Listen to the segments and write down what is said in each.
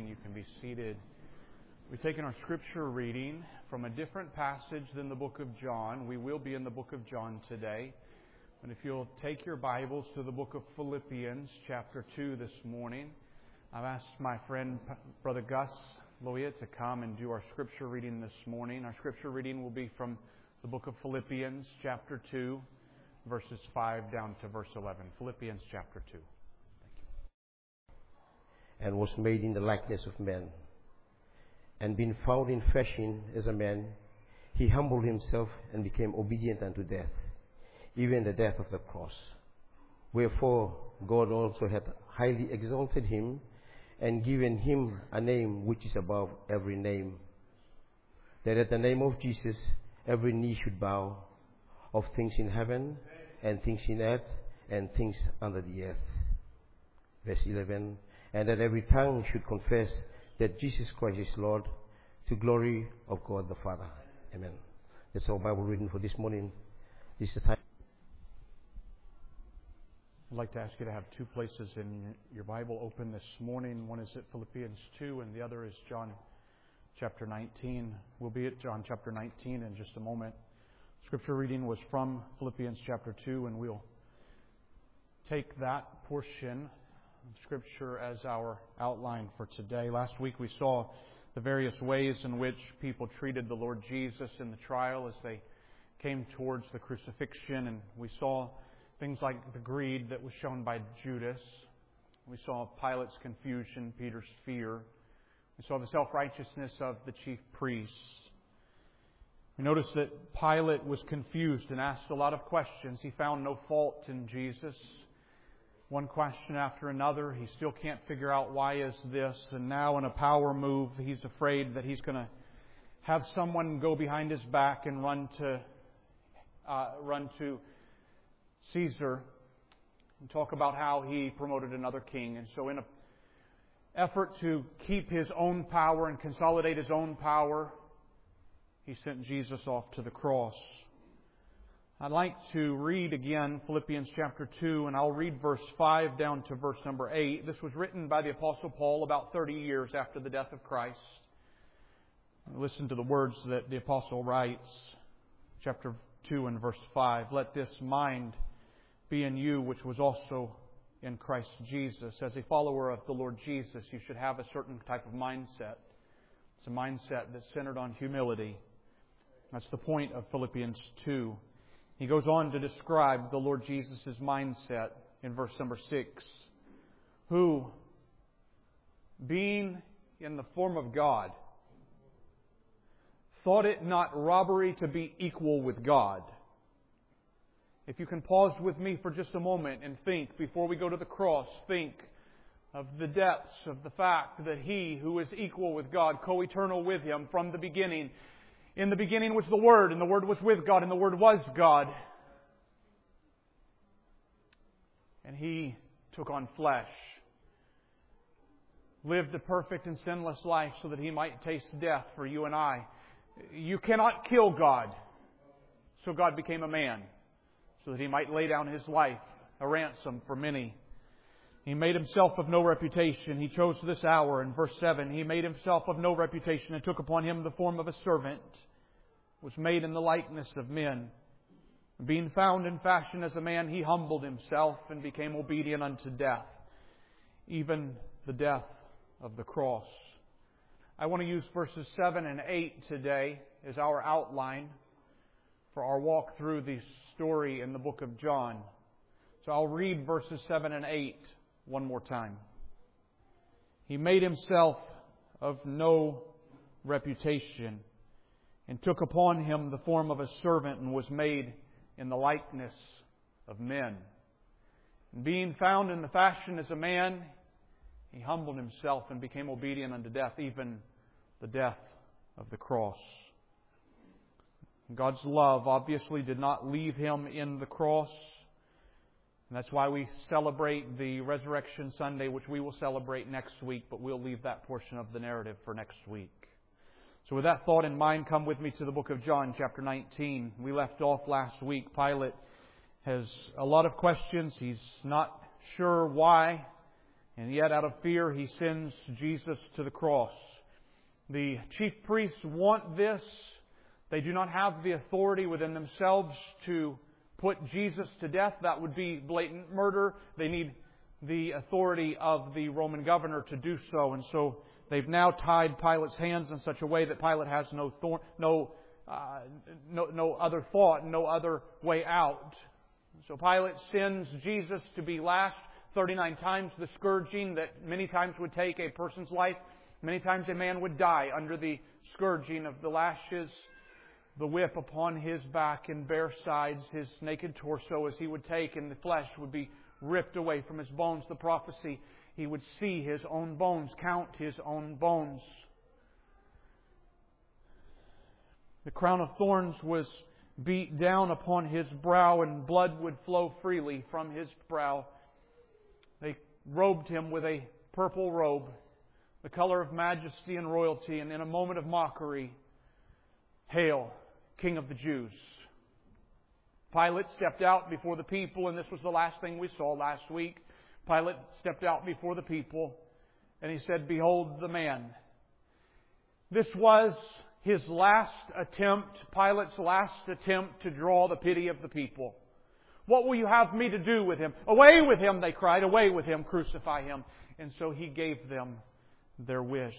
You can be seated. We've taken our scripture reading from a different passage than the book of John. We will be in the book of John today. And if you'll take your Bibles to the book of Philippians, chapter 2 this morning, I've asked my friend, Brother Gus Loya, to come and do our scripture reading this morning. Our scripture reading will be from the book of Philippians, chapter 2, verses 5 down to verse 11. Philippians, chapter 2. And was made in the likeness of men. And being found in fashion as a man, he humbled himself and became obedient unto death, even the death of the cross. Wherefore God also hath highly exalted him, and given him a name which is above every name, that at the name of Jesus every knee should bow, of things in heaven, and things in earth, and things under the earth. Verse 11, and that every tongue should confess that Jesus Christ is Lord, to glory of God the Father. Amen. That's our Bible reading for this morning. This is the time. I'd like to ask you to have two places in your Bible open this morning. One is at Philippians 2 and the other is John chapter 19. We'll be at John chapter 19 in just a moment. Scripture reading was from Philippians chapter 2, and we'll take that portion of Scripture as our outline for today. Last week we saw the various ways in which people treated the Lord Jesus in the trial as they came towards the crucifixion, and we saw things like the greed that was shown by Judas. We saw Pilate's confusion, Peter's fear. We saw the self-righteousness of the chief priests. We noticed that Pilate was confused and asked a lot of questions. He found no fault in Jesus. One question after another. He still can't figure out why is this. And now in a power move, he's afraid that he's going to have someone go behind his back and run to Caesar and talk about how he promoted another king. And so in an effort to keep his own power and consolidate his own power, he sent Jesus off to the cross. I'd like to read again Philippians chapter 2, and I'll read verse 5 down to verse number 8. This was written by the Apostle Paul about 30 years after the death of Christ. Listen to the words that the Apostle writes, chapter 2 and verse 5. Let this mind be in you, which was also in Christ Jesus. As a follower of the Lord Jesus, you should have a certain type of mindset. It's a mindset that's centered on humility. That's the point of Philippians 2. He goes on to describe the Lord Jesus' mindset in verse number 6. Who, being in the form of God, thought it not robbery to be equal with God. If you can pause with me for just a moment and think, before we go to the cross, think of the depths of the fact that He who is equal with God, co-eternal with Him from the beginning. In the beginning was the Word, and the Word was with God, and the Word was God. And He took on flesh, lived a perfect and sinless life so that He might taste death for you and I. You cannot kill God. So God became a man so that He might lay down His life, a ransom for many. He made Himself of no reputation. He chose this hour in verse 7. He made Himself of no reputation and took upon Him the form of a servant, was made in the likeness of men. Being found in fashion as a man, He humbled Himself and became obedient unto death, even the death of the cross. I want to use verses 7 and 8 today as our outline for our walk through the story in the book of John. So I'll read verses 7 and 8 one more time. He made Himself of no reputation and took upon Him the form of a servant and was made in the likeness of men. And being found in the fashion as a man, He humbled Himself and became obedient unto death, even the death of the cross. God's love obviously did not leave Him in the cross. And that's why we celebrate the Resurrection Sunday, which we will celebrate next week, but we'll leave that portion of the narrative for next week. So with that thought in mind, come with me to the book of John, chapter 19. We left off last week. Pilate has a lot of questions. He's not sure why And yet, out of fear, he sends Jesus to the cross. The chief priests want this. They do not have the authority within themselves to put Jesus to death. That would be blatant murder. They need the authority of the Roman governor to do so. And so they've now tied Pilate's hands in such a way that Pilate has no other thought, no other way out. So Pilate sends Jesus to be lashed 39 times, the scourging that many times would take a person's life. Many times a man would die under the scourging of the lashes, the whip upon his back and bare sides, his naked torso as he would take, and the flesh would be ripped away from his bones. The prophecy, he would see his own bones, count his own bones. The crown of thorns was beat down upon his brow, and blood would flow freely from his brow. They robed him with a purple robe, the color of majesty and royalty, and in a moment of mockery, "Hail, King of the Jews." Pilate stepped out before the people, and this was the last thing we saw last week. Pilate stepped out before the people, and he said, "Behold the man." This was his last attempt, Pilate's last attempt to draw the pity of the people. "What will you have me to do with him?" "Away with him," they cried. "Away with him, crucify him." And so he gave them their wish.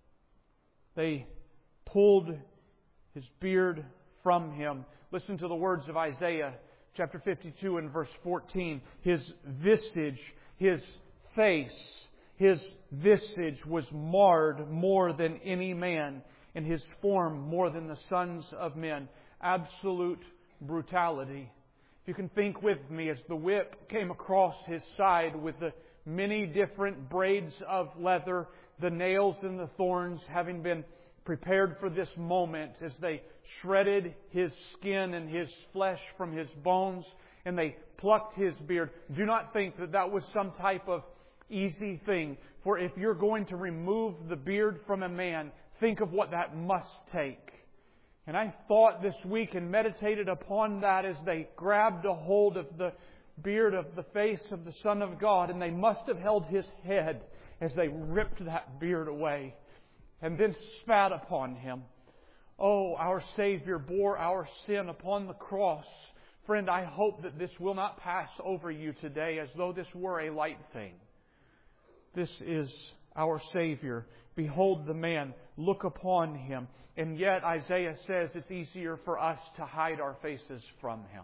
They pulled his beard from him. Listen to the words of Isaiah chapter 52 and verse 14. His visage, his face, his visage was marred more than any man, and his form more than the sons of men. Absolute brutality. If you can think with me as the whip came across his side with the many different braids of leather, the nails and the thorns having been prepared for this moment as they shredded his skin and his flesh from his bones and they plucked his beard. Do not think that that was some type of easy thing. For if you're going to remove the beard from a man, think of what that must take. And I thought this week and meditated upon that as they grabbed a hold of the beard of the face of the Son of God, and they must have held His head as they ripped that beard away and then spat upon Him. Oh, our Savior bore our sin upon the cross. Friend, I hope that this will not pass over you today as though this were a light thing. This is our Savior. Behold the man. Look upon Him. And yet Isaiah says it's easier for us to hide our faces from Him.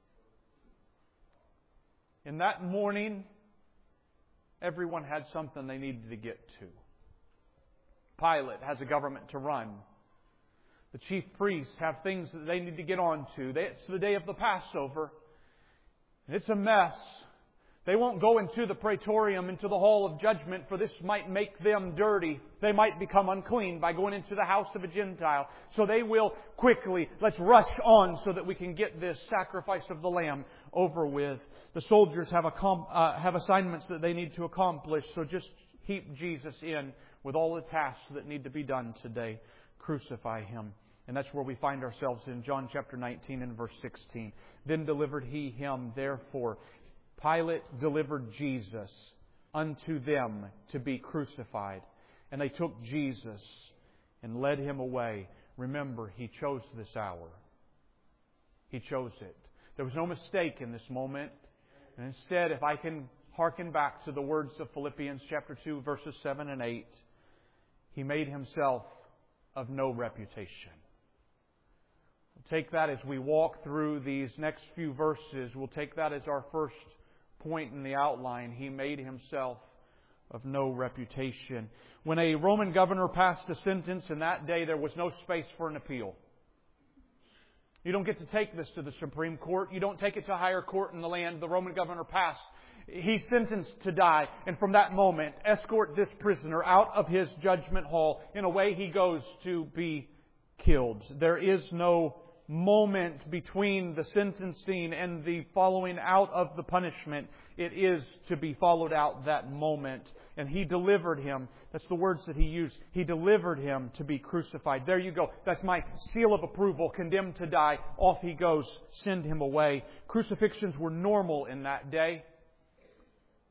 In that morning, everyone had something they needed to get to. Pilate has a government to run. The chief priests have things that they need to get on to. It's the day of the Passover. And it's a mess. They won't go into the praetorium, into the hall of judgment, for this might make them dirty. They might become unclean by going into the house of a Gentile. So they will quickly, let's rush on so that we can get this sacrifice of the Lamb over with. The soldiers have assignments that they need to accomplish, so just heap Jesus in with all the tasks that need to be done today. Crucify Him. And that's where we find ourselves in John chapter 19 and verse 16. Then delivered He Him, therefore. Pilate delivered Jesus unto them to be crucified. And they took Jesus and led Him away. Remember, He chose this hour. He chose it. There was no mistake in this moment. And instead, if I can hearken back to the words of Philippians chapter 2, verses 7 and 8, He made Himself of no reputation. Take that as we walk through these next few verses. We'll take that as our first point in the outline. He made Himself of no reputation. When a Roman governor passed a sentence in that day, there was no space for an appeal. You don't get to take this to the Supreme Court. You don't take it to a higher court in the land. The Roman governor passed. He's sentenced to die. And from that moment, escort this prisoner out of his judgment hall. In a way, he goes to be killed. There is no moment between the sentencing and the following out of the punishment. It is to be followed out that moment. And He delivered Him. That's the words that He used. He delivered Him to be crucified. There you go. That's my seal of approval. Condemned to die. Off He goes. Send Him away. Crucifixions were normal in that day.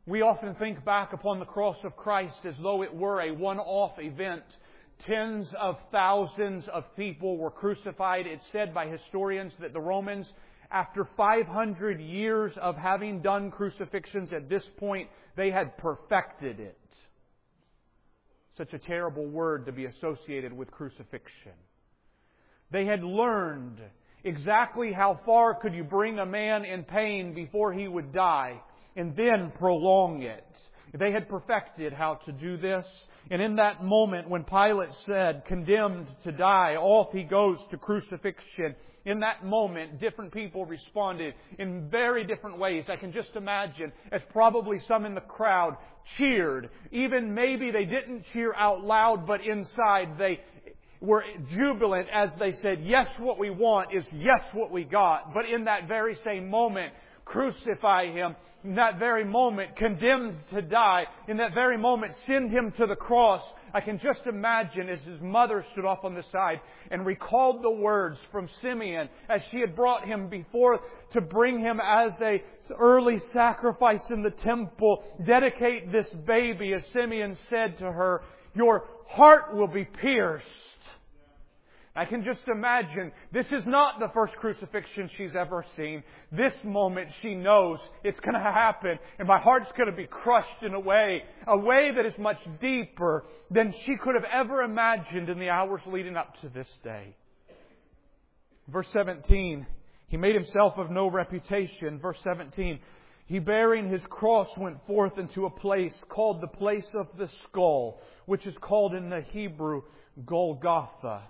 We often think back upon the cross of Christ as though it were a one-off event. Tens of thousands of people were crucified. It's said by historians that the Romans, after 500 years of having done crucifixions at this point, they had perfected it. Such a terrible word to be associated with crucifixion. They had learned exactly how far could you bring a man in pain before he would die, and then prolong it. They had perfected how to do this. And in that moment when Pilate said, condemned to die, off he goes to crucifixion. In that moment, different people responded in very different ways. I can just imagine as probably some in the crowd cheered. Even maybe they didn't cheer out loud, but inside they were jubilant as they said, yes, what we want is yes, what we got. But in that very same moment, crucify Him. In that very moment, condemned to die. In that very moment, send Him to the cross. I can just imagine as His mother stood off on the side and recalled the words from Simeon as she had brought Him before to bring Him as an early sacrifice in the temple. Dedicate this baby, as Simeon said to her, your heart will be pierced. I can just imagine, this is not the first crucifixion she's ever seen. This moment she knows it's going to happen, and my heart's going to be crushed in a way that is much deeper than she could have ever imagined in the hours leading up to this day. Verse 17, He made Himself of no reputation. Verse 17, He bearing His cross went forth into a place called the place of the skull, which is called in the Hebrew Golgotha.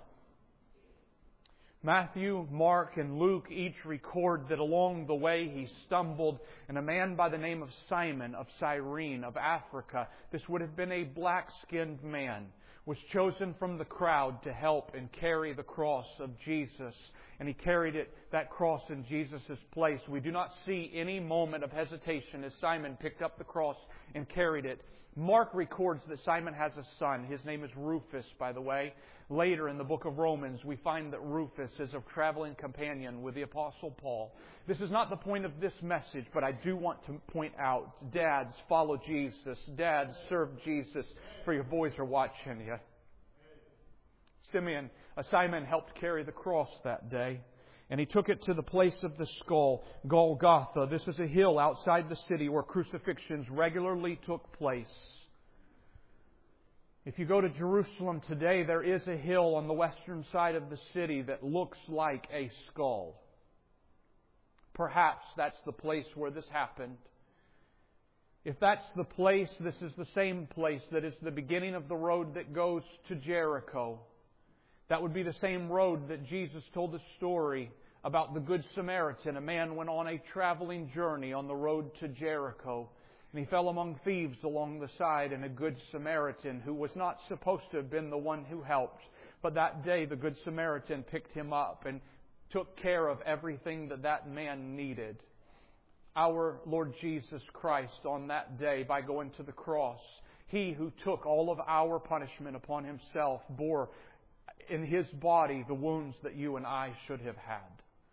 Matthew, Mark, and Luke each record that along the way He stumbled, and a man by the name of Simon of Cyrene of Africa, this would have been a black-skinned man, was chosen from the crowd to help and carry the cross of Jesus. And he carried that cross in Jesus' place. We do not see any moment of hesitation as Simon picked up the cross and carried it. Mark records that Simon has a son. His name is Rufus, by the way. Later in the book of Romans, we find that Rufus is a traveling companion with the Apostle Paul. This is not the point of this message, but I do want to point out, dads, follow Jesus. Dads, serve Jesus, for your boys are watching you. Simon helped carry the cross that day, and he took it to the place of the skull, Golgotha. This is a hill outside the city where crucifixions regularly took place. If you go to Jerusalem today, there is a hill on the western side of the city that looks like a skull. Perhaps that's the place where this happened. If that's the place, this is the same place that is the beginning of the road that goes to Jericho. That would be the same road that Jesus told the story about the Good Samaritan. A man went on a traveling journey on the road to Jericho, and he fell among thieves along the side, and a Good Samaritan, who was not supposed to have been the one who helped, but that day the Good Samaritan picked him up and took care of everything that man needed. Our Lord Jesus Christ on that day, by going to the cross, He who took all of our punishment upon Himself, bore in His body the wounds that you and I should have had.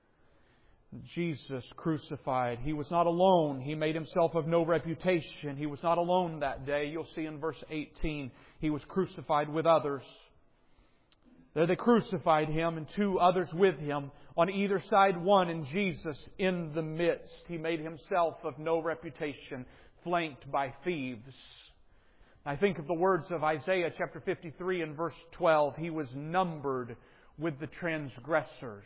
Jesus crucified. He was not alone. He made Himself of no reputation. He was not alone that day. You'll see in verse 18, He was crucified with others. There they crucified Him and two others with Him. On either side one, and Jesus in the midst. He made Himself of no reputation, flanked by thieves. I think of the words of Isaiah chapter 53 and verse 12. He was numbered with the transgressors.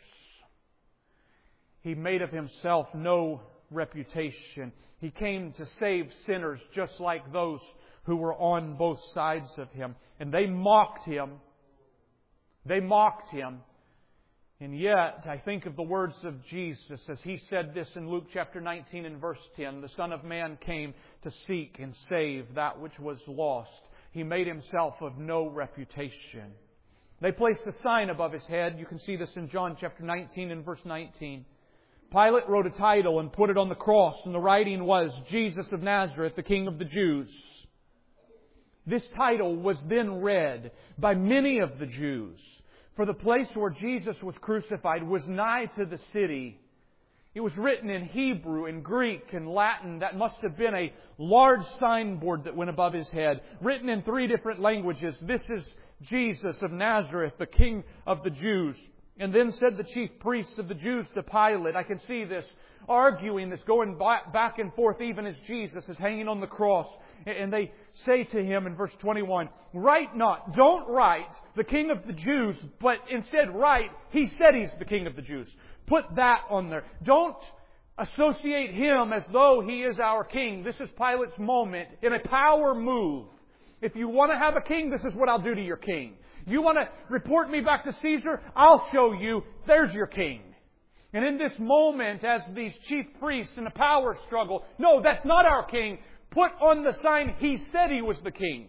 He made of Himself no reputation. He came to save sinners just like those who were on both sides of Him. And they mocked Him. They mocked Him. And yet, I think of the words of Jesus as He said this in Luke chapter 19 and verse 10. The Son of Man came to seek and save that which was lost. He made Himself of no reputation. They placed a sign above His head. You can see this in John chapter 19 and verse 19. Pilate wrote a title and put it on the cross, and the writing was, Jesus of Nazareth, the King of the Jews. This title was then read by many of the Jews. For the place where Jesus was crucified was nigh to the city. It was written in Hebrew, in Greek, and Latin. That must have been a large signboard that went above his head. Written in 3 different languages. This is Jesus of Nazareth, the King of the Jews. And then said the chief priests of the Jews to Pilate. I can see this arguing, this going back and forth even as Jesus is hanging on the cross. And they say to him in verse 21, "Write not, don't write the King of the Jews, but instead write, He said He's the King of the Jews." Put that on there. Don't associate Him as though He is our King. This is Pilate's moment in a power move. If you want to have a king, this is what I'll do to your king. You want to report me back to Caesar? I'll show you. There's your king. And in this moment, as these chief priests in a power struggle, no, that's not our king. Put on the sign, He said He was the king.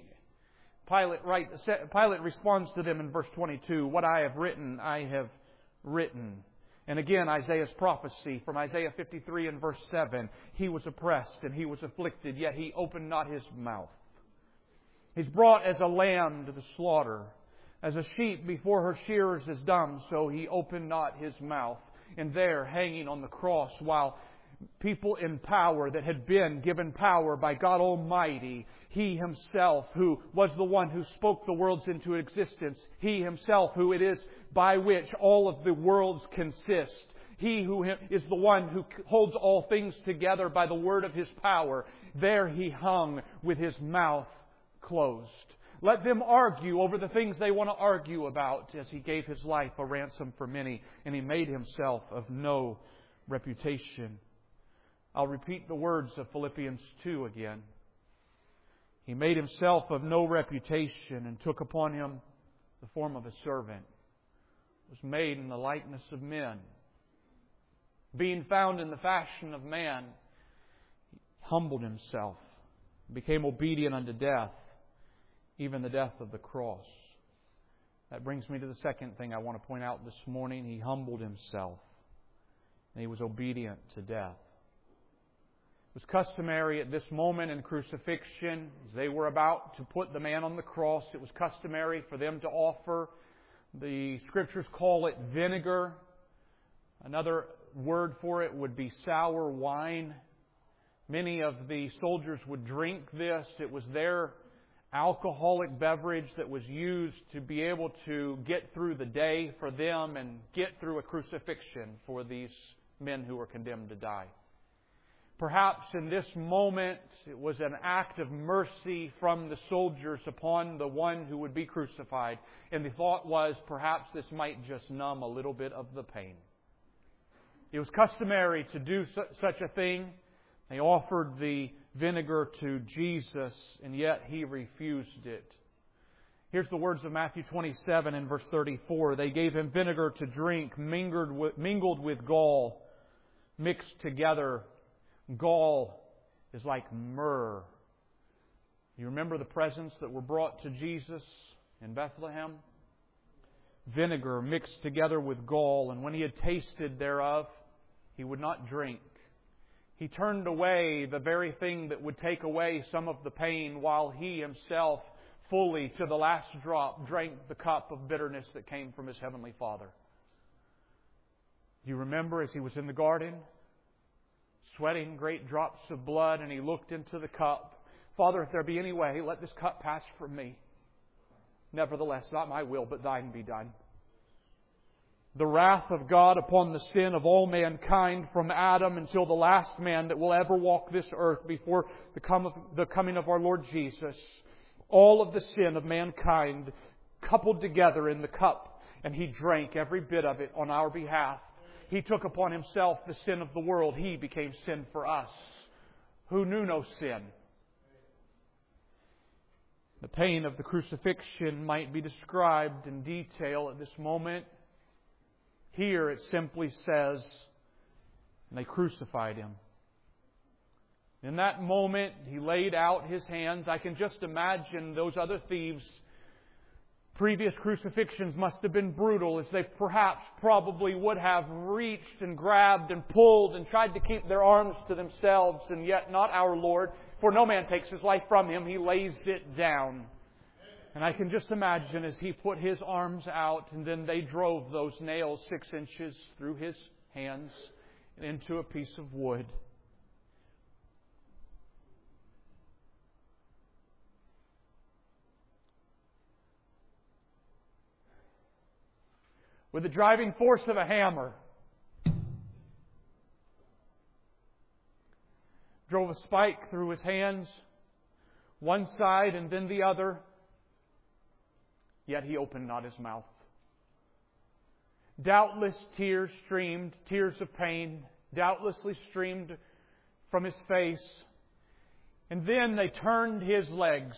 Pilate responds to them in verse 22, "What I have written, I have written." And again, Isaiah's prophecy from Isaiah 53 and verse 7. He was oppressed and He was afflicted, yet He opened not His mouth. He's brought as a lamb to the slaughter. As a sheep before her shearers is dumb, so He opened not His mouth. And there, hanging on the cross, while people in power that had been given power by God Almighty, He Himself, who was the one who spoke the worlds into existence, He Himself, who it is by which all of the worlds consist, He who is the one who holds all things together by the word of His power, there He hung with His mouth closed. Let them argue over the things they want to argue about, as He gave His life a ransom for many, and He made Himself of no reputation. I'll repeat the words of Philippians 2 again. He made Himself of no reputation and took upon Him the form of a servant. Was made in the likeness of men. Being found in the fashion of man, He humbled Himself, became obedient unto death, even the death of the cross. That brings me to the second thing I want to point out this morning. He humbled Himself, and He was obedient to death. It was customary at this moment in crucifixion, as they were about to put the man on the cross, it was customary for them to offer, the Scriptures call it vinegar. Another word for it would be sour wine. Many of the soldiers would drink this. It was their alcoholic beverage that was used to be able to get through the day for them and get through a crucifixion for these men who were condemned to die. Perhaps in this moment it was an act of mercy from the soldiers upon the one who would be crucified. And the thought was perhaps this might just numb a little bit of the pain. It was customary to do such a thing. They offered the vinegar to Jesus, and yet He refused it. Here's the words of Matthew 27 and verse 34. They gave Him vinegar to drink, mingled with gall, mixed together. Gall is like myrrh. You remember the presents that were brought to Jesus in Bethlehem? Vinegar mixed together with gall, and when He had tasted thereof, He would not drink. He turned away the very thing that would take away some of the pain, while He Himself fully, to the last drop, drank the cup of bitterness that came from His Heavenly Father. Do you remember as He was in the garden, sweating great drops of blood, and He looked into the cup? "Father, if there be any way, let this cup pass from me. Nevertheless, not my will, but Thine be done." The wrath of God upon the sin of all mankind from Adam until the last man that will ever walk this earth before the coming of our Lord Jesus. All of the sin of mankind coupled together in the cup, and He drank every bit of it on our behalf. He took upon Himself the sin of the world. He became sin for us, who knew no sin. The pain of the crucifixion might be described in detail at this moment. Here it simply says, and they crucified Him. In that moment, He laid out His hands. I can just imagine those other thieves. Previous crucifixions must have been brutal, as they probably would have reached and grabbed and pulled and tried to keep their arms to themselves, and yet not our Lord. For no man takes His life from Him, He lays it down. And I can just imagine as He put His arms out, and then they drove those nails 6 inches through His hands, and into a piece of wood. With the driving force of a hammer, drove a spike through his hands, one side and then the other, yet he opened not his mouth. Doubtless tears streamed, tears of pain, doubtlessly streamed from his face. And then they turned his legs.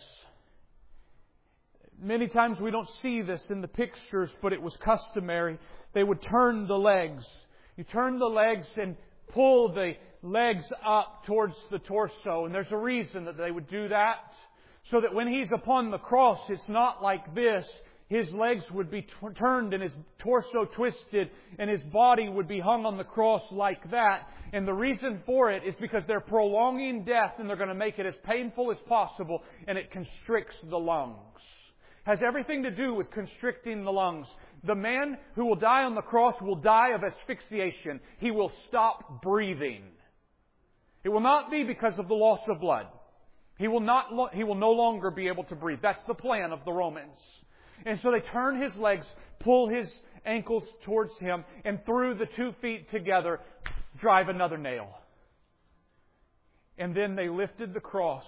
Many times we don't see this in the pictures, but it was customary. They would turn the legs. You turn the legs and pull the legs up towards the torso. And there's a reason that they would do that. So that when He's upon the cross, it's not like this. His legs would be turned and His torso twisted and His body would be hung on the cross like that. And the reason for it is because they're prolonging death and they're going to make it as painful as possible, and it constricts the lungs. Has everything to do with constricting the lungs. The man who will die on the cross will die of asphyxiation. He will stop breathing. It will not be because of the loss of blood. He will no longer be able to breathe. That's the plan of the Romans. And so they turn His legs, pull His ankles towards Him, and through the 2 feet together, drive another nail. And then they lifted the cross.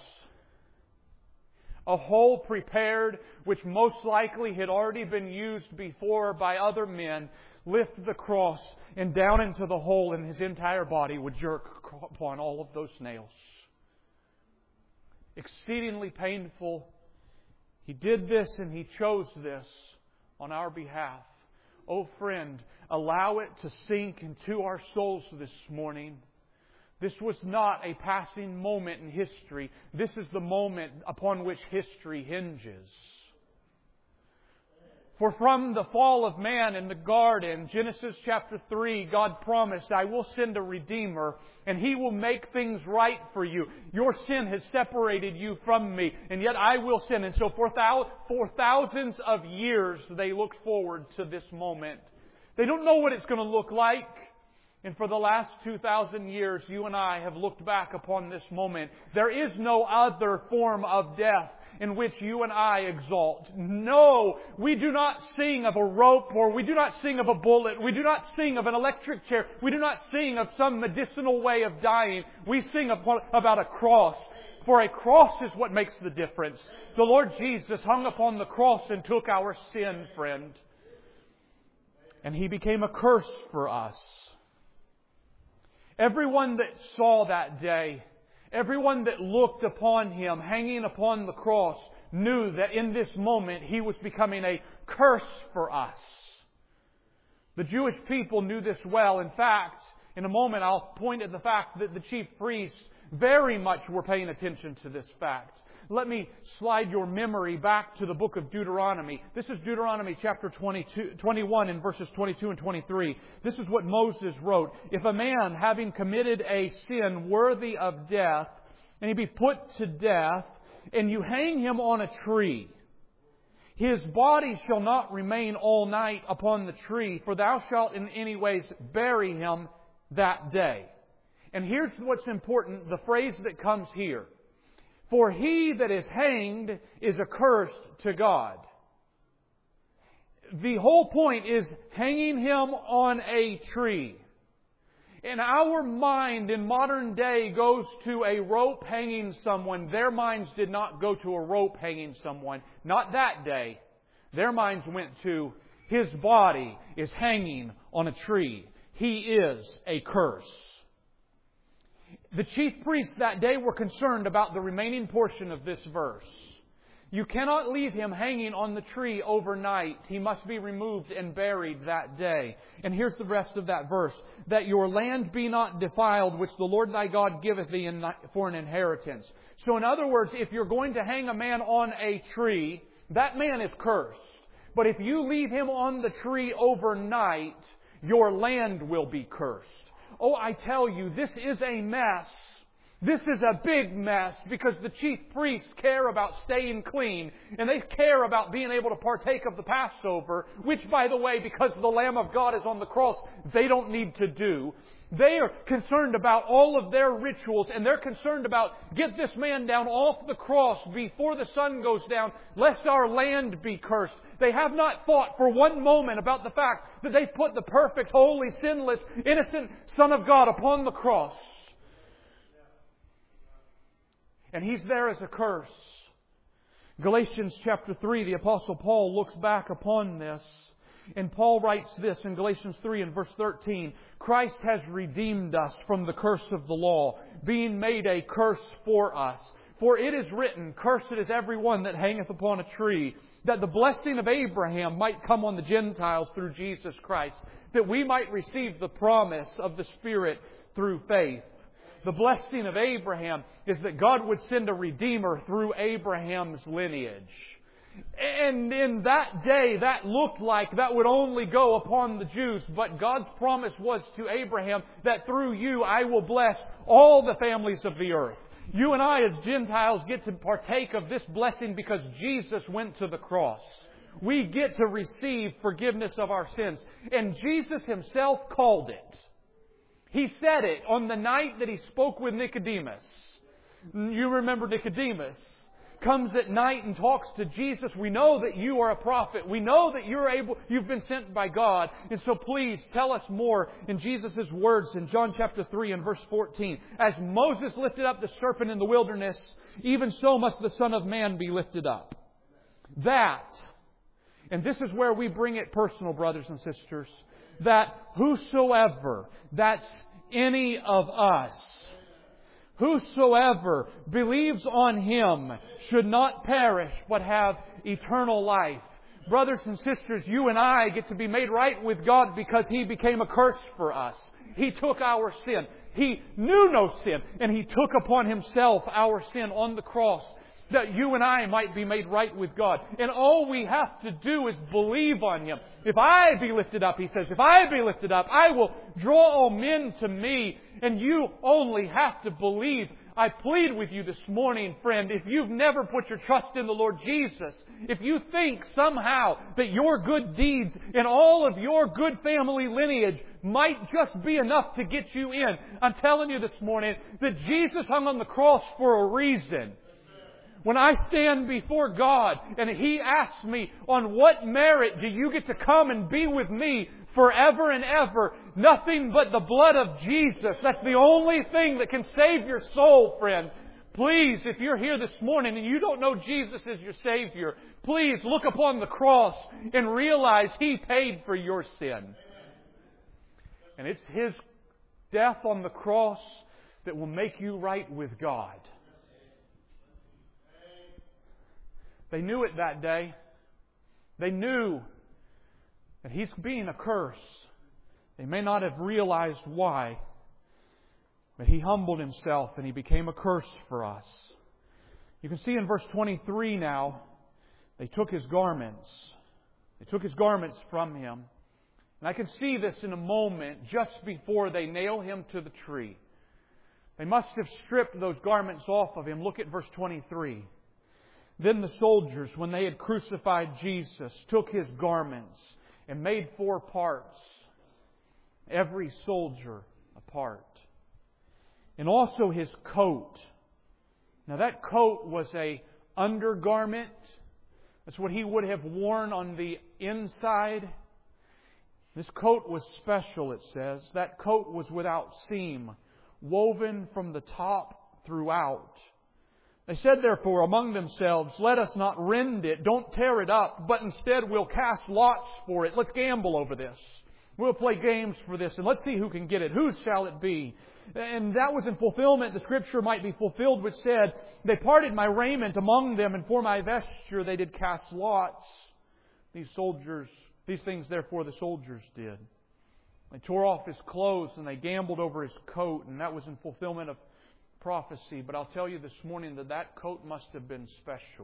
A hole prepared, which most likely had already been used before by other men, lift the cross, and down into the hole, and His entire body would jerk upon all of those nails. Exceedingly painful. He did this and He chose this on our behalf. Oh friend, allow it to sink into our souls this morning. This was not a passing moment in history. This is the moment upon which history hinges. For from the fall of man in the garden, Genesis chapter 3, God promised, I will send a Redeemer and He will make things right for you. Your sin has separated you from me, and yet I will send. And so for thousands of years they looked forward to this moment. They don't know what it's going to look like. And for the last 2,000 years, you and I have looked back upon this moment. There is no other form of death in which you and I exalt. No, we do not sing of a rope, or we do not sing of a bullet. We do not sing of an electric chair. We do not sing of some medicinal way of dying. We sing about a cross. For a cross is what makes the difference. The Lord Jesus hung upon the cross and took our sin, friend. And He became a curse for us. Everyone that saw that day, everyone that looked upon Him hanging upon the cross, knew that in this moment He was becoming a curse for us. The Jewish people knew this well. In fact, in a moment I'll point at the fact that the chief priests very much were paying attention to this fact. Let me slide your memory back to the book of Deuteronomy. This is Deuteronomy chapter 21 in verses 22 and 23. This is what Moses wrote. If a man, having committed a sin worthy of death, and he be put to death, and you hang him on a tree, his body shall not remain all night upon the tree, for thou shalt in any ways bury him that day. And here's what's important, the phrase that comes here. For he that is hanged is accursed to God. The whole point is hanging him on a tree. And our mind in modern day goes to a rope hanging someone. Their minds did not go to a rope hanging someone. Not that day. Their minds went to his body is hanging on a tree. He is a curse. The chief priests that day were concerned about the remaining portion of this verse. You cannot leave him hanging on the tree overnight. He must be removed and buried that day. And here's the rest of that verse. That your land be not defiled, which the Lord thy God giveth thee for an inheritance. So in other words, if you're going to hang a man on a tree, that man is cursed. But if you leave him on the tree overnight, your land will be cursed. Oh, I tell you, this is a mess This is a big mess because the chief priests care about staying clean and they care about being able to partake of the Passover, which, by the way, because the Lamb of God is on the cross, they don't need to do. They are concerned about all of their rituals, and they're concerned about get this man down off the cross before the sun goes down, lest our land be cursed. They have not thought for one moment about the fact that they've put the perfect, holy, sinless, innocent Son of God upon the cross. And He's there as a curse. Galatians chapter 3, the Apostle Paul looks back upon this. And Paul writes this in Galatians 3 and verse 13. Christ has redeemed us from the curse of the law, being made a curse for us. For it is written, Cursed is every one that hangeth upon a tree, that the blessing of Abraham might come on the Gentiles through Jesus Christ, that we might receive the promise of the Spirit through faith. The blessing of Abraham is that God would send a Redeemer through Abraham's lineage. And in that day, that looked like that would only go upon the Jews. But God's promise was to Abraham that through you I will bless all the families of the earth. You and I as Gentiles get to partake of this blessing because Jesus went to the cross. We get to receive forgiveness of our sins. And Jesus Himself called it. He said it on the night that He spoke with Nicodemus. You remember Nicodemus comes at night and talks to Jesus. We know that you are a prophet. We know that you've been sent by God. And so please tell us more in Jesus' words in John chapter 3 and verse 14. As Moses lifted up the serpent in the wilderness, even so must the Son of Man be lifted up. That, and this is where we bring it personal, brothers and sisters, that whosoever, that's any of us, whosoever believes on Him should not perish but have eternal life. Brothers and sisters, you and I get to be made right with God because He became a curse for us. He took our sin. He knew no sin, and He took upon Himself our sin on the cross, that you and I might be made right with God. And all we have to do is believe on Him. If I be lifted up, He says, if I be lifted up, I will draw all men to me. And you only have to believe. I plead with you this morning, friend, if you've never put your trust in the Lord Jesus, if you think somehow that your good deeds and all of your good family lineage might just be enough to get you in, I'm telling you this morning that Jesus hung on the cross for a reason. When I stand before God and He asks me, on what merit do you get to come and be with me forever and ever? Nothing but the blood of Jesus. That's the only thing that can save your soul, friend. Please, if you're here this morning and you don't know Jesus as your Savior, please look upon the cross and realize He paid for your sin. And it's His death on the cross that will make you right with God. They knew it that day. They knew that He's being a curse. They may not have realized why, but He humbled Himself and He became a curse for us. You can see in verse 23 now, they took His garments. They took His garments from Him. And I can see this in a moment just before they nail Him to the tree. They must have stripped those garments off of Him. Look at verse 23. Then the soldiers, when they had crucified Jesus, took His garments and made 4 parts, every soldier a part. And also His coat. Now that coat was a undergarment. That's what He would have worn on the inside. This coat was special, it says. That coat was without seam, woven from the top throughout. They said, therefore, among themselves, let us not rend it, don't tear it up, but instead we'll cast lots for it. Let's gamble over this. We'll play games for this, and let's see who can get it. Whose shall it be? And that was in fulfillment. The Scripture might be fulfilled, which said, they parted my raiment among them, and for my vesture they did cast lots. These things, therefore, the soldiers did. They tore off His clothes, and they gambled over His coat, and that was in fulfillment of prophecy. But I'll tell you this morning that that coat must have been special.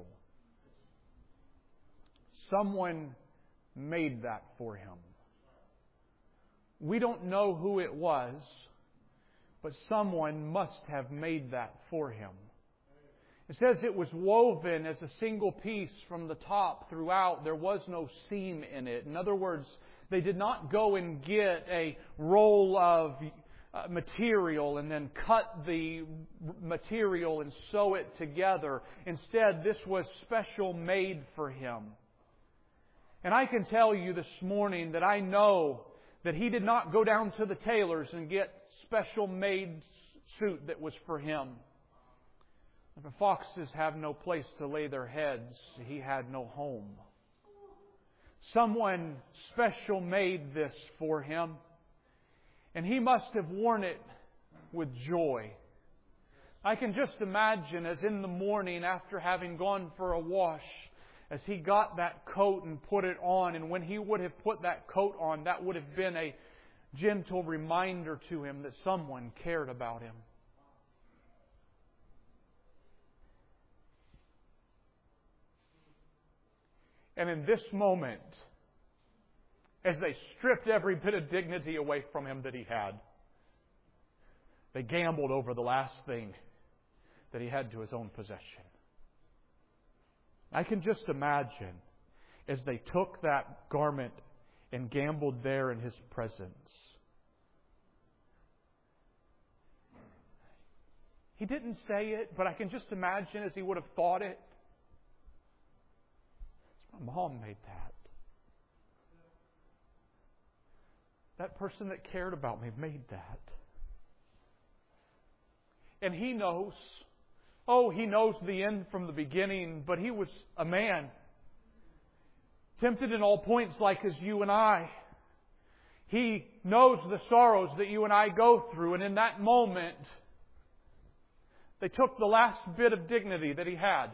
Someone made that for Him. We don't know who it was, But someone must have made that for him. It says it was woven as a single piece from the top throughout. There was no seam in it. In other words, they did not go and get a roll of material and then cut the material and sew it together. Instead, this was special made for him. And I can tell you this morning that I know that he did not go down to the tailor's and get special made suit that was for him. The foxes have no place to lay their heads. He had no home. Someone special made this for him. And he must have worn it with joy. I can just imagine as in the morning after having gone for a wash, as he got that coat and put it on, and when he would have put that coat on, that would have been a gentle reminder to him that someone cared about him. And in this moment, as they stripped every bit of dignity away from him that he had, they gambled over the last thing that he had to his own possession. I can just imagine as they took that garment and gambled there in his presence. He didn't say it, but I can just imagine as he would have thought it. My mom made that. That person that cared about me made that. And he knows. Oh, he knows the end from the beginning, but he was a man. Tempted in all points like as you and I. He knows the sorrows that you and I go through. And in that moment, they took the last bit of dignity that he had.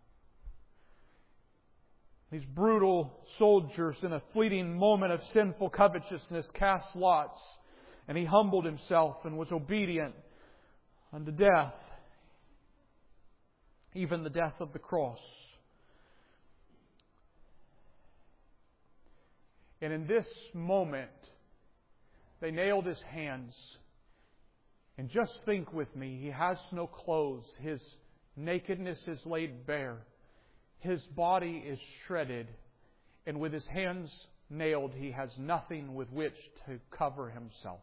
These brutal soldiers, in a fleeting moment of sinful covetousness, cast lots, and he humbled himself and was obedient unto death, even the death of the cross. And in this moment, they nailed his hands. And just think with me, he has no clothes. His nakedness is laid bare. His body is shredded, and with his hands nailed, he has nothing with which to cover himself.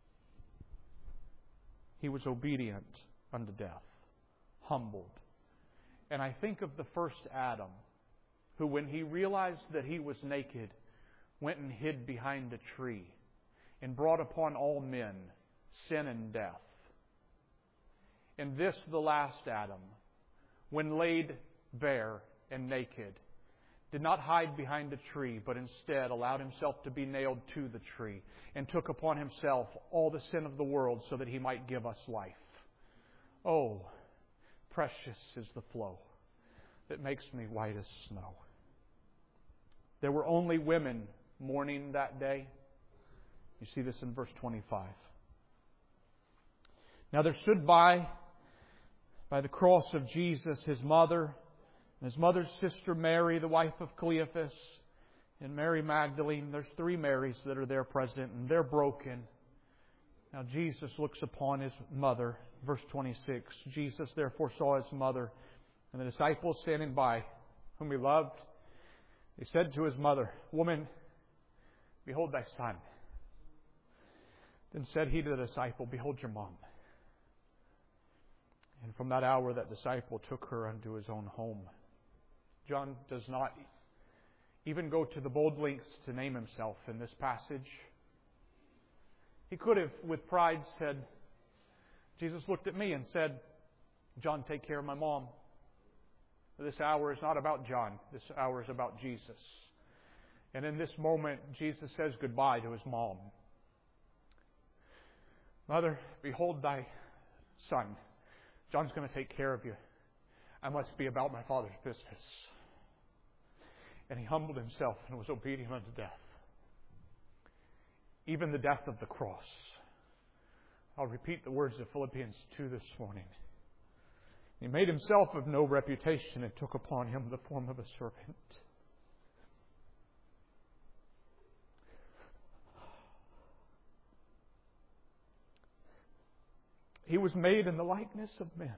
He was obedient unto death, humbled. And I think of the first Adam, who when he realized that he was naked, went and hid behind a tree, and brought upon all men sin and death. And this, the last Adam, when laid bare and naked, did not hide behind a tree, but instead allowed himself to be nailed to the tree and took upon himself all the sin of the world so that he might give us life. Oh, precious is the flow that makes me white as snow. There were only women mourning that day. You see this in verse 25. Now there stood by the cross of Jesus his mother, and his mother's sister Mary, the wife of Cleophas, and Mary Magdalene. There's three Marys that are there present, and they're broken. Now Jesus looks upon his mother. Verse 26, Jesus therefore saw his mother and the disciples standing by, whom he loved. He said to his mother, Woman, behold thy son. Then said he to the disciple, Behold your mom. And from that hour that disciple took her unto his own home. John does not even go to the bold lengths to name himself in this passage. He could have, with pride, said, Jesus looked at me and said, John, take care of my mom. This hour is not about John. This hour is about Jesus. And in this moment, Jesus says goodbye to his mom. Mother, behold thy son. John's going to take care of you. I must be about my Father's business. And he humbled himself and was obedient unto death. Even the death of the cross. I'll repeat the words of Philippians 2 this morning. He made himself of no reputation and took upon him the form of a servant. He was made in the likeness of men.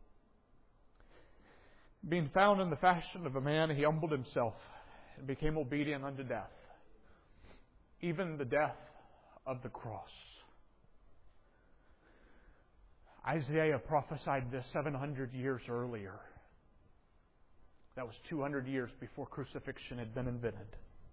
Being found in the fashion of a man, He humbled Himself and became obedient unto death, even the death of the cross. Isaiah prophesied this 700 years earlier. That was 200 years before crucifixion had been invented.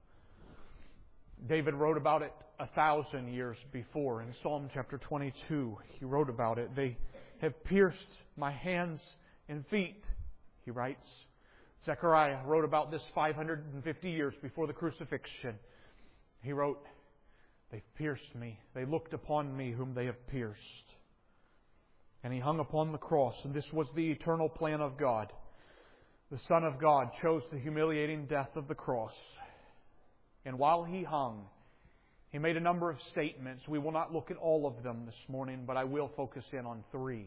David wrote about it 1,000 years before. In Psalm chapter 22, he wrote about it. They have pierced my hands and feet, he writes. Zechariah wrote about this 550 years before the crucifixion. He wrote, they've pierced me. They looked upon me whom they have pierced. And He hung upon the cross. And this was the eternal plan of God. The Son of God chose the humiliating death of the cross. And while He hung, He made a number of statements. We will not look at all of them this morning, but I will focus in on 3.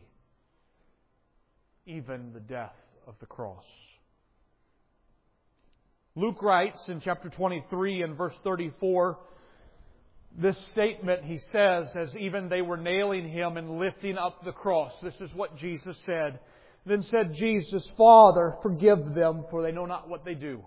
Even the death of the cross. Luke writes in chapter 23 and verse 34, this statement he says, as even they were nailing Him and lifting up the cross. This is what Jesus said. Then said Jesus, Father, forgive them, for they know not what they do.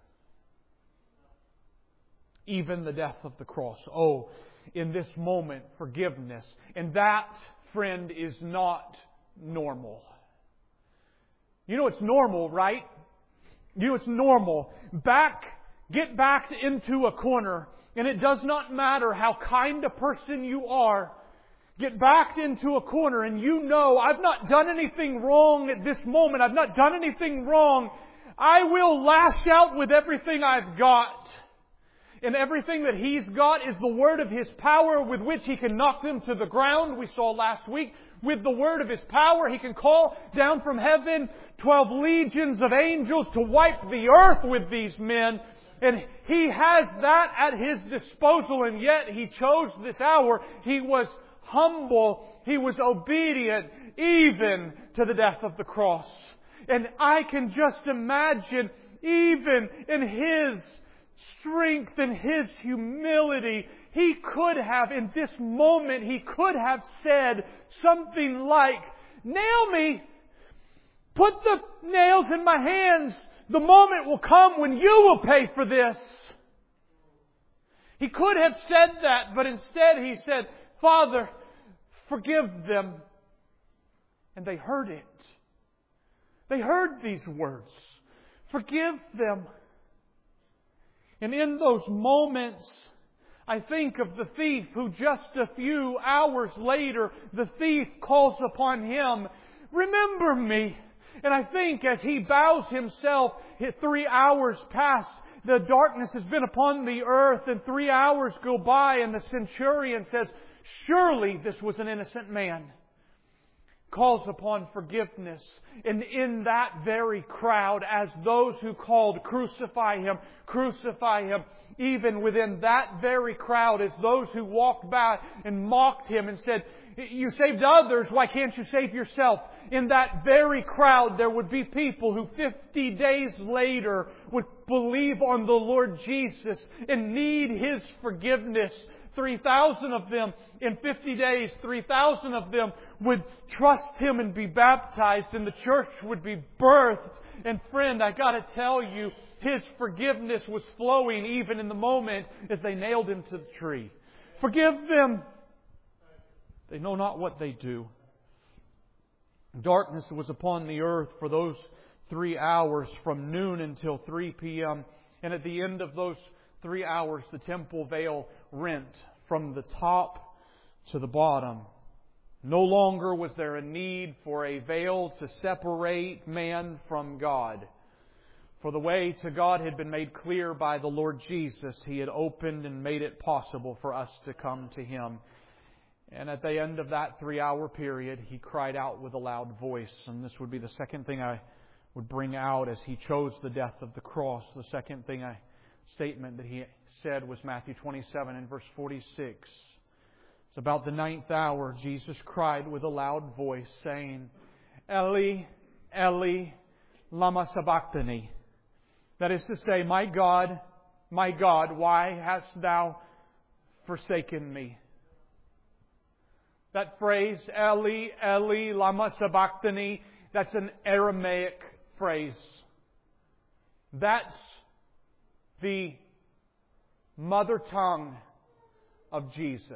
Even the death of the cross. Oh, in this moment, forgiveness. And that, friend, is not normal. You know it's normal, right? You know it's normal. Get backed into a corner. And it does not matter how kind a person you are. Get backed into a corner and you know, I've not done anything wrong at this moment. I've not done anything wrong. I will lash out with everything I've got. And everything that He's got is the word of His power with which He can knock them to the ground. We saw last week. With the word of His power, He can call down from heaven 12 legions of angels to wipe the earth with these men. And He has that at His disposal, and yet He chose this hour. He was humble. He was obedient, even to the death of the cross. And I can just imagine, even in His strength and His humility, He could have, in this moment, He could have said something like, nail me! Put the nails in my hands! The moment will come when you will pay for this. He could have said that, but instead He said, Father, forgive them. And they heard it. They heard these words. Forgive them. And in those moments, I think of the thief who just a few hours later, the thief calls upon Him, remember me. And I think as he bows himself, 3 hours pass. The darkness has been upon the earth, and 3 hours go by, and the centurion says, surely this was an innocent man. Calls upon forgiveness. And in that very crowd, as those who called, crucify Him, even within that very crowd, as those who walked by and mocked Him and said, you saved others, why can't you save yourself? In that very crowd, there would be people who 50 days later would believe on the Lord Jesus and need His forgiveness. 3,000 of them in 50 days, 3,000 of them would trust Him and be baptized, and the church would be birthed. And friend, I got to tell you, His forgiveness was flowing even in the moment as they nailed Him to the tree. Forgive them. They know not what they do. Darkness was upon the earth for those 3 hours, from noon until 3 p.m. And at the end of those 3 hours, the temple veil rent from the top to the bottom. No longer was there a need for a veil to separate man from God. For the way to God had been made clear by the Lord Jesus. He had opened and made it possible for us to come to Him. And at the end of that 3-hour period, He cried out with a loud voice. And this would be the second thing I would bring out as He chose the death of the cross. The second statement that He said was Matthew 27 and verse 46. It's about the 9th hour. Jesus cried with a loud voice, saying, Eli, Eli, lama sabachthani. That is to say, my God, why hast Thou forsaken me? That phrase, Eli, Eli, lama sabachthani, that's an Aramaic phrase. That's the mother tongue of Jesus.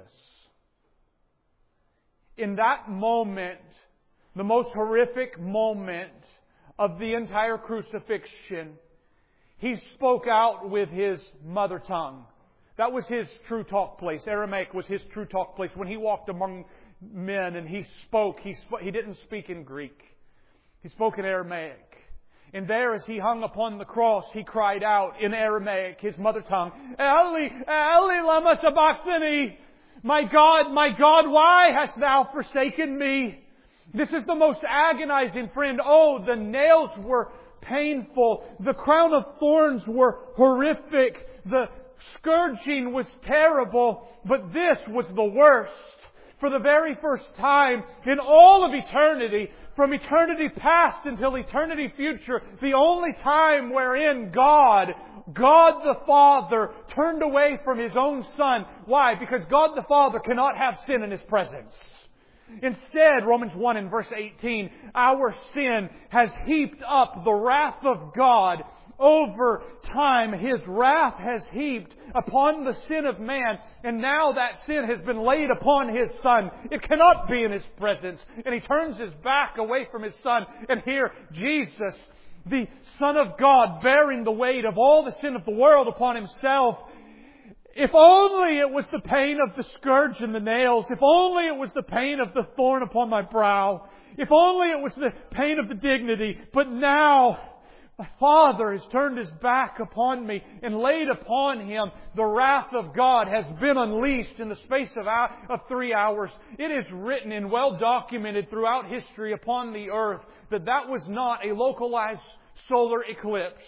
In that moment, the most horrific moment of the entire crucifixion, He spoke out with His mother tongue. That was His true talk place. Aramaic was His true talk place. When He walked among men and He spoke, He didn't speak in Greek. He spoke in Aramaic. And there, as He hung upon the cross, He cried out in Aramaic, His mother tongue, Eli, Eli, lama sabachthani. My God, why hast Thou forsaken me? This is the most agonizing, friend. Oh, the nails were painful. The crown of thorns were horrific. The scourging was terrible. But this was the worst. For the very first time in all of eternity, from eternity past until eternity future, the only time wherein God the Father turned away from His own Son. Why? Because God the Father cannot have sin in His presence. Instead, Romans 1 and verse 18, our sin has heaped up the wrath of God over time. His wrath has heaped upon the sin of man, and now that sin has been laid upon His Son. It cannot be in His presence. And He turns His back away from His Son. And here, Jesus, the Son of God, bearing the weight of all the sin of the world upon Himself. If only it was the pain of the scourge and the nails. If only it was the pain of the thorn upon my brow. If only it was the pain of the dignity. But now, my Father has turned His back upon me and laid upon Him the wrath of God has been unleashed in the space of 3 hours. It is written and well documented throughout history upon the earth that was not a localized solar eclipse.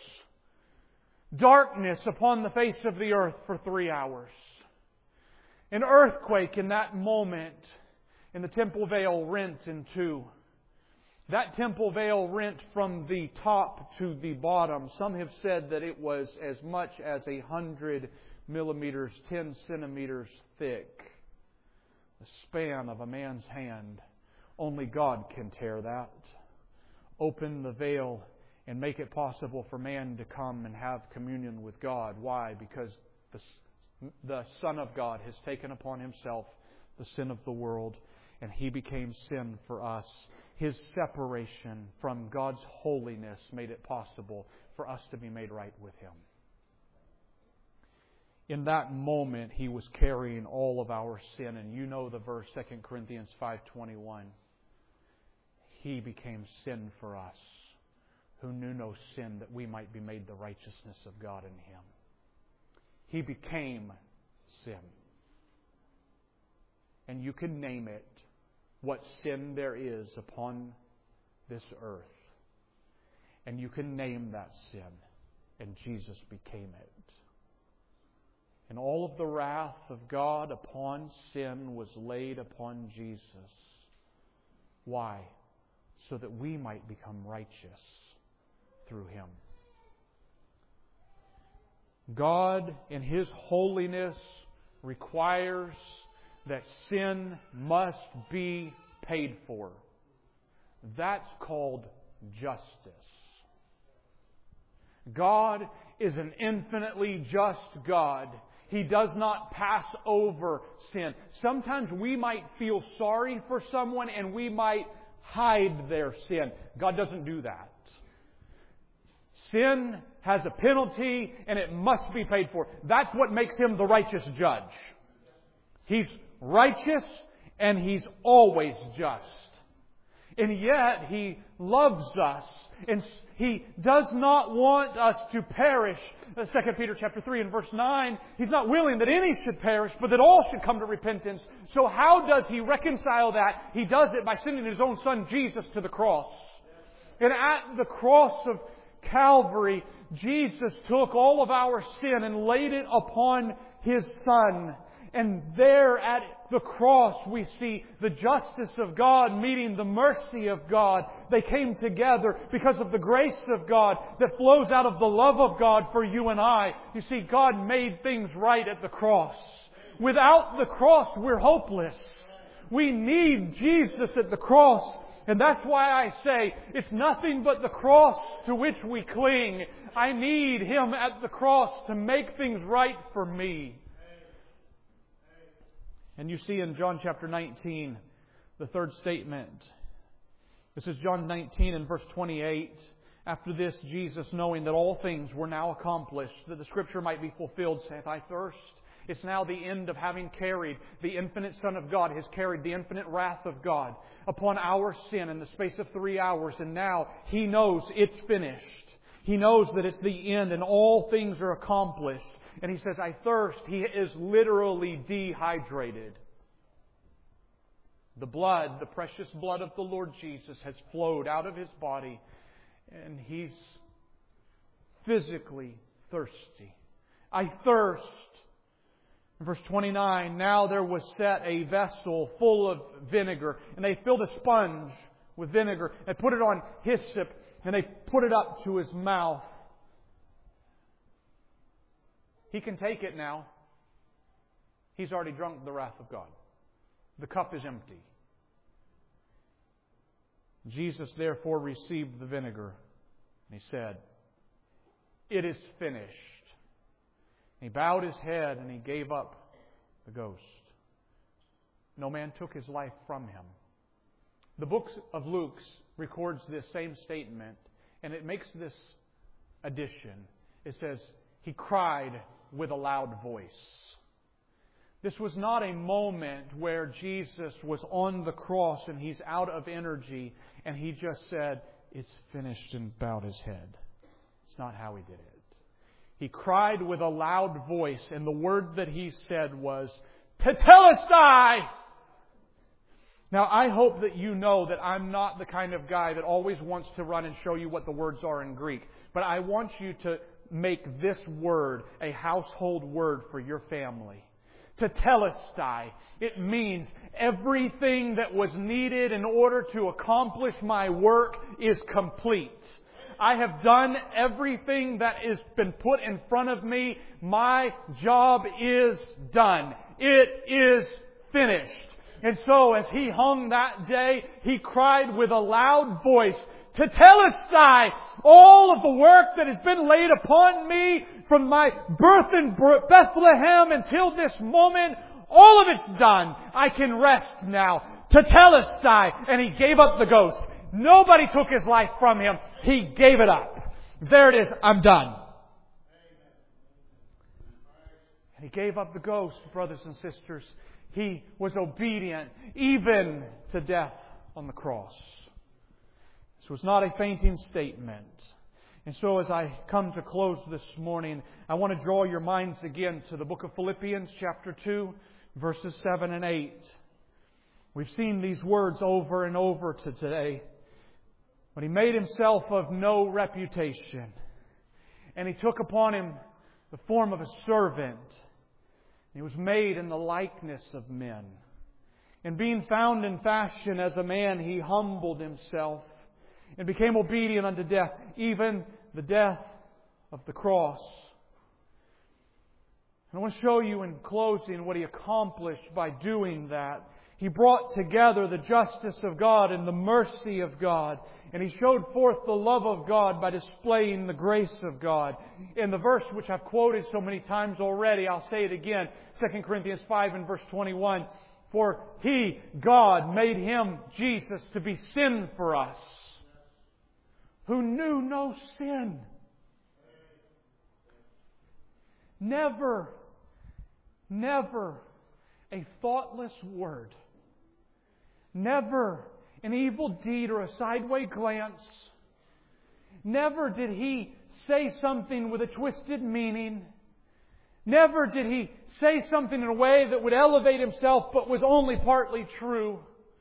Darkness upon the face of the earth for 3 hours. An earthquake in that moment, and the temple veil rent in two. That temple veil rent from the top to the bottom. Some have said that it was as much as 100 millimeters, 10 centimeters thick. The span of a man's hand. Only God can tear that. Open the veil and make it possible for man to come and have communion with God. Why? Because the Son of God has taken upon Himself the sin of the world, and He became sin for us. His separation from God's holiness made it possible for us to be made right with Him. In that moment, He was carrying all of our sin. And you know the verse, 2 Corinthians 5:21. He became sin for us, who knew no sin, that we might be made the righteousness of God in Him. He became sin. And you can name it, what sin there is upon this earth. And you can name that sin. And Jesus became it. And all of the wrath of God upon sin was laid upon Jesus. Why? So that we might become righteous through Him. God, in His holiness, requires that sin must be paid for. That's called justice. God is an infinitely just God. He does not pass over sin. Sometimes we might feel sorry for someone and we might hide their sin. God doesn't do that. Sin has a penalty and it must be paid for. That's what makes Him the righteous judge. He's righteous and He's always just. And yet He loves us and He does not want us to perish. 2 Peter chapter 3 and verse 9, He's not willing that any should perish, but that all should come to repentance. So how does He reconcile that? He does it by sending His own Son Jesus to the cross. And at the cross of Calvary, Jesus took all of our sin and laid it upon His Son. And there at the cross we see the justice of God meeting the mercy of God. They came together because of the grace of God that flows out of the love of God for you and I. You see, God made things right at the cross. Without the cross, we're hopeless. We need Jesus at the cross. And that's why I say it's nothing but the cross to which we cling. I need Him at the cross to make things right for me. And you see in John chapter 19, the third statement. This is John 19 and verse 28. After this, Jesus, knowing that all things were now accomplished, that the Scripture might be fulfilled, saith, I thirst. It's now the end of having carried the infinite Son of God, has carried the infinite wrath of God upon our sin in the space of 3 hours. And now He knows it's finished. He knows that it's the end and all things are accomplished. And He says, I thirst. He is literally dehydrated. The blood, the precious blood of the Lord Jesus has flowed out of His body. And He's physically thirsty. I thirst. In verse 29, now there was set a vessel full of vinegar, and they filled a sponge with vinegar, and put it on hyssop, and they put it up to His mouth. He can take it now. He's already drunk the wrath of God. The cup is empty. Jesus therefore received the vinegar, and He said, it is finished. He bowed His head and He gave up the ghost. No man took His life from Him. The book of Luke records this same statement, and it makes this addition. It says, He cried with a loud voice. This was not a moment where Jesus was on the cross and He's out of energy and He just said, it's finished, and bowed His head. It's not how He did it. He cried with a loud voice, and the word that He said was, Tetelestai! Now, I hope that you know that I'm not the kind of guy that always wants to run and show you what the words are in Greek. But I want you to make this word a household word for your family. Tetelestai. It means everything that was needed in order to accomplish my work is complete. I have done everything that has been put in front of me. My job is done. It is finished. And so as He hung that day, He cried with a loud voice, Tetelestai! All of the work that has been laid upon me from my birth in Bethlehem until this moment, all of it's done. I can rest now. Tetelestai! And He gave up the ghost. Nobody took His life from Him. He gave it up. There it is. I'm done. And He gave up the ghost, brothers and sisters. He was obedient even to death on the cross. This was not a fainting statement. And so as I come to close this morning, I want to draw your minds again to the book of Philippians chapter 2, verses 7 and 8. We've seen these words over and over today. But He made Himself of no reputation. And He took upon Him the form of a servant. He was made in the likeness of men. And being found in fashion as a man, He humbled Himself and became obedient unto death, even the death of the cross. And I want to show you in closing what He accomplished by doing that. He brought together the justice of God and the mercy of God. And He showed forth the love of God by displaying the grace of God. In the verse which I've quoted so many times already, I'll say it again. 2 Corinthians 5 and verse 21. For He, God, made Him, Jesus, to be sin for us, who knew no sin. Never a thoughtless word. Never an evil deed or a sideway glance. Never did He say something with a twisted meaning. Never did He say something in a way that would elevate Himself but was only partly true.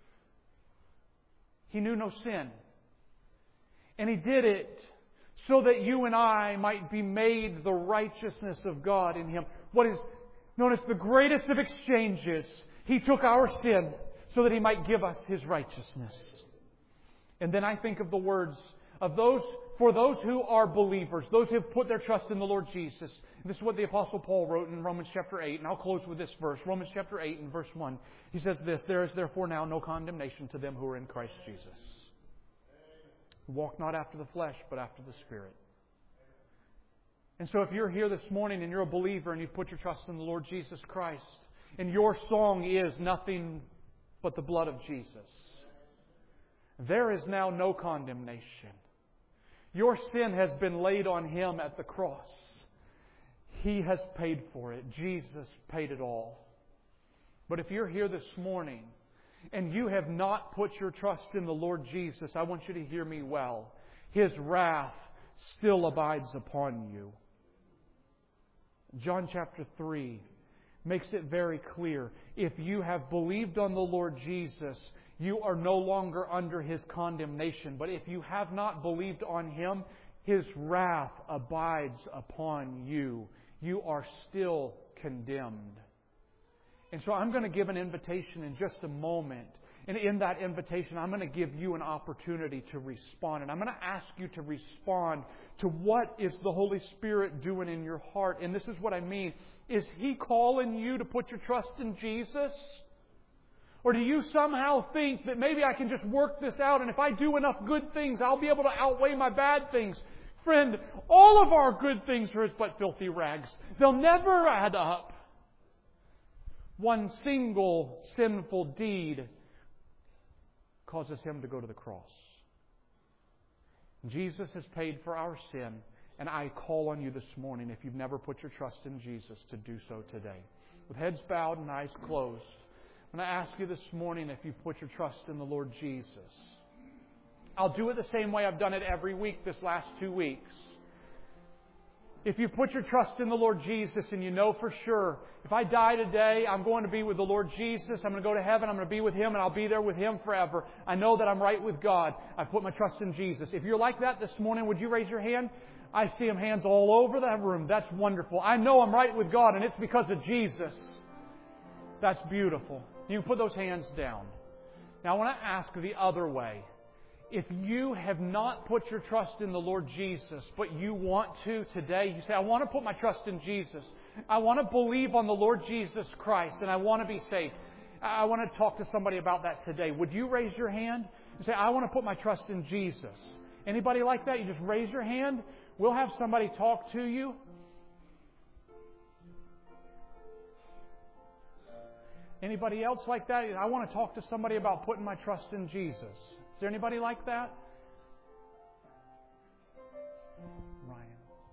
He knew no sin. And He did it so that you and I might be made the righteousness of God in Him. What is known as the greatest of exchanges. He took our sin so that He might give us His righteousness. And then I think of the words For those who are believers, those who have put their trust in the Lord Jesus. This is what the Apostle Paul wrote in Romans chapter 8, and I'll close with this verse. Romans chapter 8 and verse 1. He says this, "There is therefore now no condemnation to them who are in Christ Jesus. Walk not after the flesh, but after the Spirit." And so if you're here this morning and you're a believer and you've put your trust in the Lord Jesus Christ, and your song is nothing but the blood of Jesus, there is now no condemnation. Your sin has been laid on Him at the cross. He has paid for it. Jesus paid it all. But if you're here this morning and you have not put your trust in the Lord Jesus, I want you to hear me well. His wrath still abides upon you. John chapter 3 makes it very clear. If you have believed on the Lord Jesus, you are no longer under His condemnation. But if you have not believed on Him, His wrath abides upon you. You are still condemned. And so I'm going to give an invitation in just a moment. And in that invitation, I'm going to give you an opportunity to respond. And I'm going to ask you to respond to what is the Holy Spirit doing in your heart. And this is what I mean. Is He calling you to put your trust in Jesus? Or do you somehow think that maybe I can just work this out, and if I do enough good things, I'll be able to outweigh my bad things? Friend, all of our good things are as but filthy rags. They'll never add up. One single sinful deed causes Him to go to the cross. Jesus has paid for our sin, and I call on you this morning, if you've never put your trust in Jesus, to do so today. With heads bowed and eyes closed, I'm going to ask you this morning if you've put your trust in the Lord Jesus. I'll do it the same way I've done it every week this last 2 weeks. If you put your trust in the Lord Jesus and you know for sure, if I die today, I'm going to be with the Lord Jesus. I'm going to go to heaven. I'm going to be with Him, and I'll be there with Him forever. I know that I'm right with God. I put my trust in Jesus. If you're like that this morning, would you raise your hand? I see them hands all over that room. That's wonderful. I know I'm right with God, and it's because of Jesus. That's beautiful. You can put those hands down. Now I want to ask the other way. If you have not put your trust in the Lord Jesus, but you want to today, you say, I want to put my trust in Jesus. I want to believe on the Lord Jesus Christ, and I want to be saved. I want to talk to somebody about that today. Would you raise your hand and say, I want to put my trust in Jesus? Anybody like that? You just raise your hand. We'll have somebody talk to you. Anybody else like that? I want to talk to somebody about putting my trust in Jesus. Is there anybody like that? Ryan.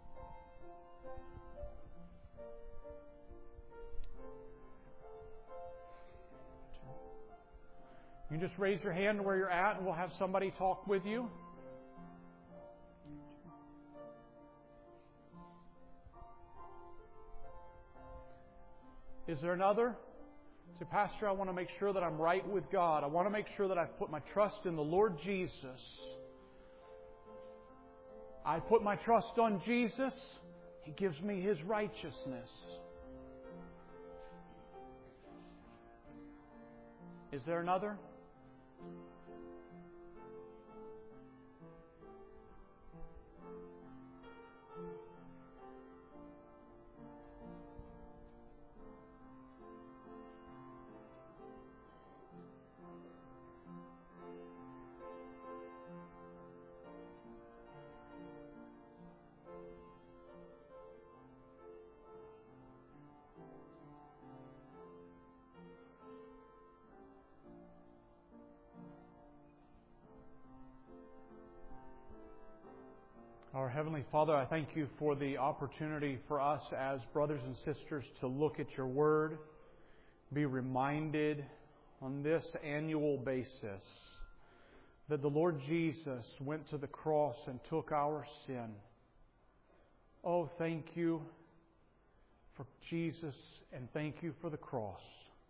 You can just raise your hand where you're at and we'll have somebody talk with you. Is there another? Say, Pastor, I want to make sure that I'm right with God. I want to make sure that I've put my trust in the Lord Jesus. I put my trust on Jesus. He gives me His righteousness. Is there another? Our Heavenly Father, I thank You for the opportunity for us as brothers and sisters to look at Your Word, be reminded on this annual basis that the Lord Jesus went to the cross and took our sin. Oh, thank You for Jesus, and thank You for the cross.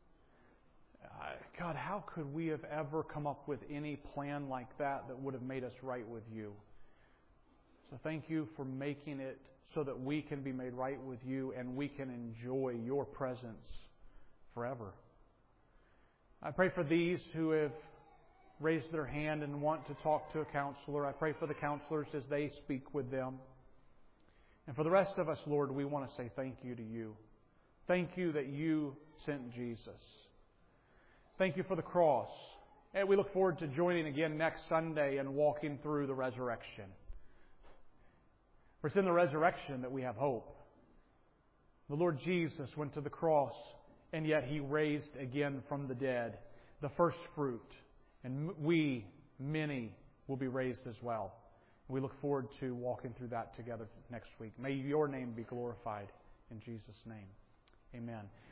God, how could we have ever come up with any plan like that would have made us right with You? So thank You for making it so that we can be made right with You and we can enjoy Your presence forever. I pray for these who have raised their hand and want to talk to a counselor. I pray for the counselors as they speak with them. And for the rest of us, Lord, we want to say thank you to you. Thank you that you sent Jesus. Thank you for the cross. And we look forward to joining again next Sunday and walking through the resurrection. For it's in the resurrection that we have hope. The Lord Jesus went to the cross, and yet He raised again from the dead, the first fruit. And we, many, will be raised as well. We look forward to walking through that together next week. May your name be glorified in Jesus' name. Amen.